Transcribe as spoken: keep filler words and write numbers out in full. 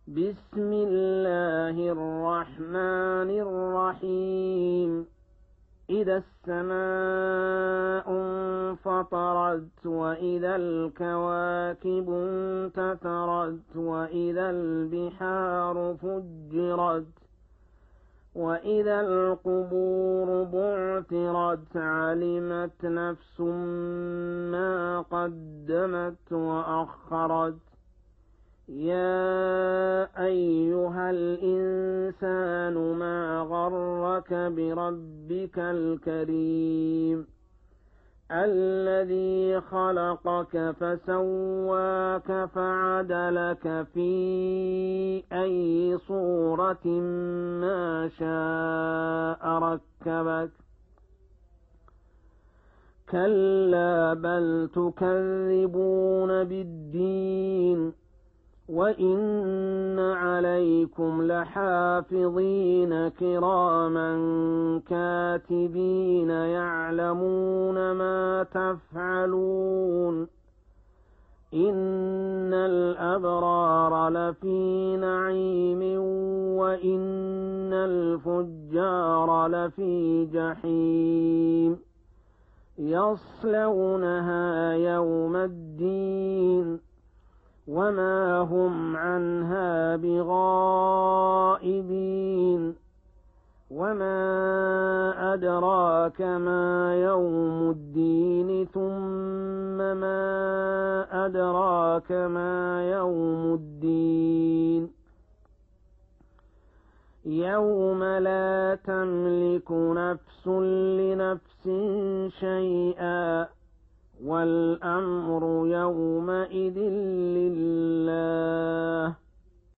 بسم الله الرحمن الرحيم إذا السماء انفطرت وإذا الكواكب انتثرت وإذا البحار فجرت وإذا القبور بعثرت علمت نفس ما قدمت وأخرت يا أيها الإنسان ما غرك بربك الكريم الذي خلقك فسواك فعدلك في أي صورة ما شاء ركبك كلا بل تكذبون بالدين وإن عليكم لحافظين كراما كاتبين يعلمون ما تفعلون إن الأبرار لفي نعيم وإن الفجار لفي جحيم يصلونها يوم الدين وما هم عنها بغائبين وما أدراك ما يوم الدين ثم ما أدراك ما يوم الدين يوم لا تملك نفس لنفس شيئا والأمر يومئذ لله